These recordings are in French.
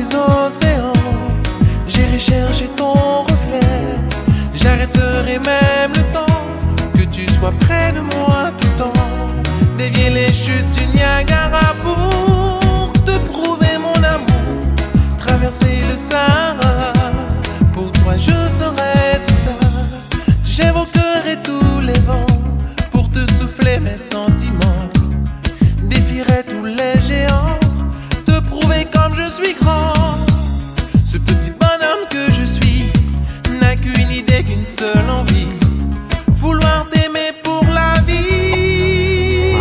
des océans, j'irai chercher ton reflet. J'arrêterai même le temps, que tu sois près de moi tout le temps. Dévier les chutes du Niagara pour te prouver mon amour. Traverser le Sahara, pour toi je ferai tout ça. J'évoquerai tous les vents pour te souffler mes sentiments. Défierai tous les géants, te prouver comme je suis grand. Ce petit bonhomme que je suis n'a qu'une idée, qu'une seule envie: vouloir t'aimer pour la vie.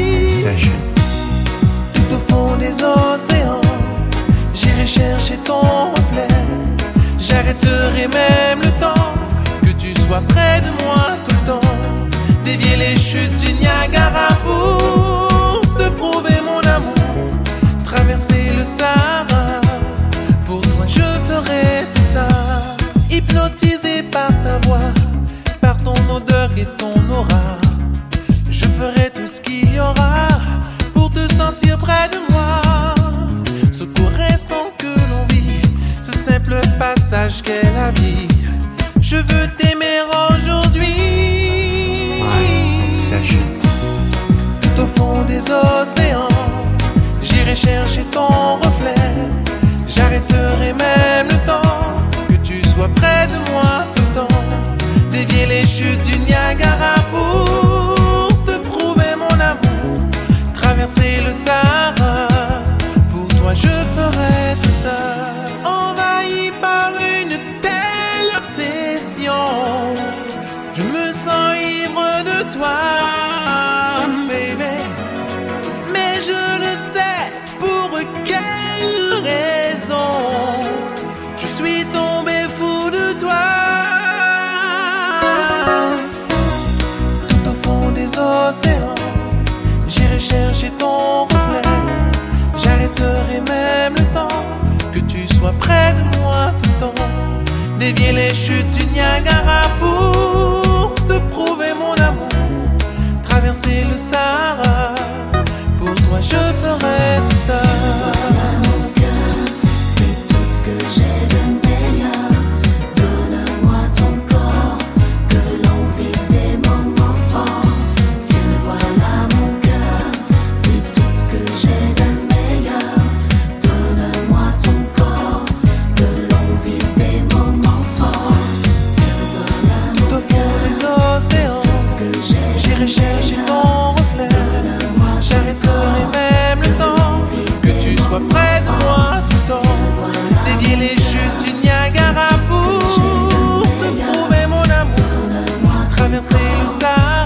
Tout au fond des océans, j'irai chercher ton reflet. J'arrêterai même le temps, que tu sois près de moi tout le temps. Dévier les chutes du Niagara pour te prouver mon amour. Traverser le Sahara, pour toi je ferai tout ça. Hypnotisé par ta voix, par ton odeur et ton aura, je ferai tout ce qu'il y aura pour te sentir près de moi. Ce court instant que l'on vit, ce simple passage qu'est la vie, je veux t'aimer aujourd'hui. Tout au fond des océans, j'irai chercher ton reflet. J'arrêterai même le temps, que tu sois près de moi tout le temps. Dévier les chutes du Niagara pour te prouver mon amour. Traverser le Sahara, pour toi je ferai tout ça. Envahi par une telle obsession, je me sens ivre de toi, baby. Mais je ne sais pour quelle raison je suis tombé fou de toi. Tout au fond des océans, j'irai chercher ton reflet. J'arrêterai même le temps, que tu sois près de moi tout le temps. Dévier les chutes du Niagara pour te prouver mon amour. Traverser le Sahara, pour toi je ferai tout ça. Mon cœur, c'est tout ce que j'ai de meilleur. Donne-moi ton corps, que l'on vive des moments forts. Tiens, voilà mon cœur, c'est tout ce que j'ai de meilleur. Donne-moi ton corps, que l'on vive des moments forts. Tiens, voilà Tout au fond des océans, j'irai chercher ton reflet. J'arrêterai même le temps, que tu sois près de moi tout le temps. Dévier les chutes du Niagara pour te prouver mon amour. Traverser le Sahara.